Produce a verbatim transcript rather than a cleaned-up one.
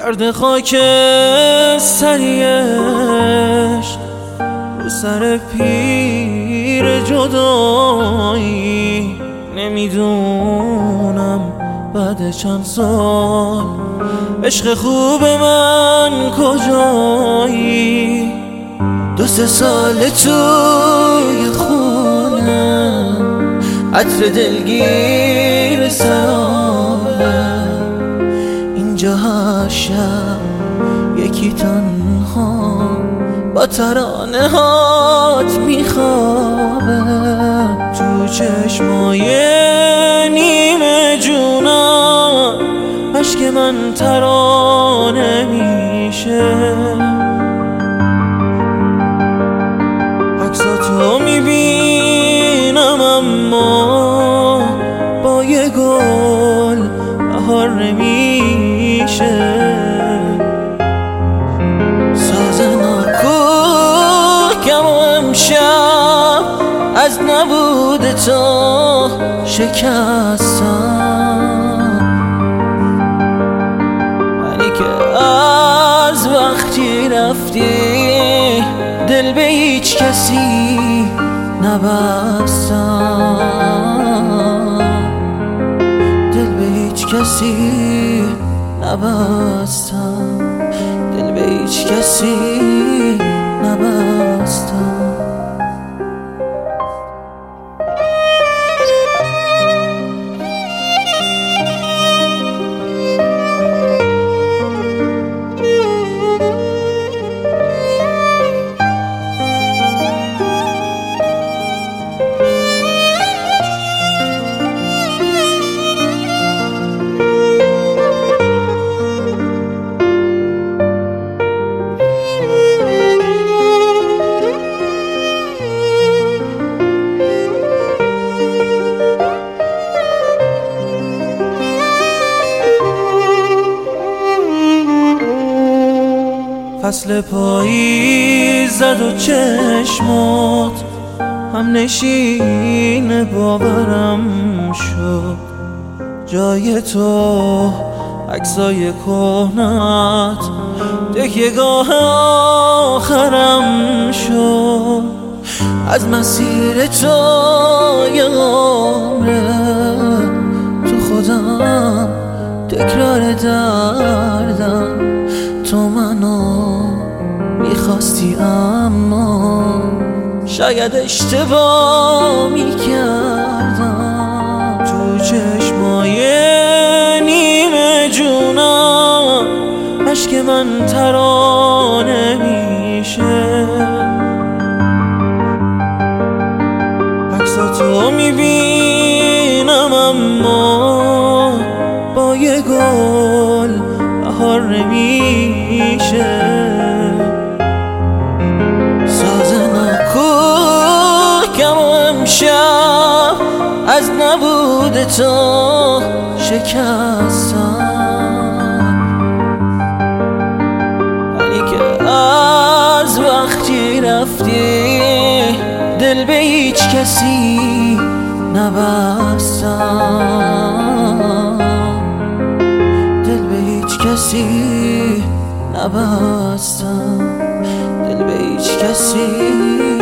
گرد خاک سریش رو سر پیر جدایی. نمیدونم بعد چند سال عشق خوب من کجایی. دو سه سال توی خونه عطر دلگیر سرابه، اینجا هر شب یکی تنها با ترانه هات میخوابه. تو چشمای نیمه جونم عشق من ترانه میشه. عکساتو میبینم اما با یه گل بهار نمیشه. ساز ناکوکم و امشب از نبود تو شکستم. منی که از وقتی رفتی دل به هیچ کسی نبستم، دل به هیچ کسی نبستم، دل به هیچ کسی نبستم. فصل پاییز زد و چشمات هم نشین باورم شد. جای تو عکسای کهنت تکیه‌گاه آخرم شد. از مسیر تو یه عمره تو خودم تکرار دردم. تو منو میخواستی اما شاید اشتباه میکردم. تو چشمای نیمه جونم عشق من ترانه میشه. عکساتو میبینم اما با یه گل بهار نمیشه. ساز ناکوکم و امشب از نبود تو شکستم. منی که از وقتی رفتی دل به هیچ کسی نبستم، دل به هیچ کسی نبستم، دل به هیچ کسی